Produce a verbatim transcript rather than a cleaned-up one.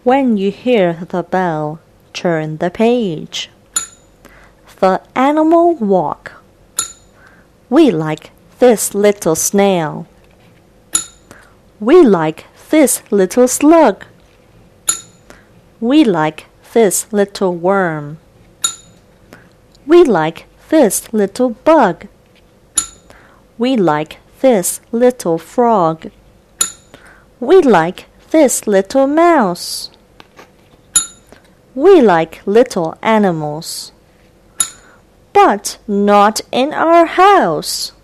When you hear the bell, turn the page. The animal walk. We like this little snail. We like this little slug. We like this little worm. We like this little bug. We like this little frog. We like this little mouse. We like little animals, but not in our house.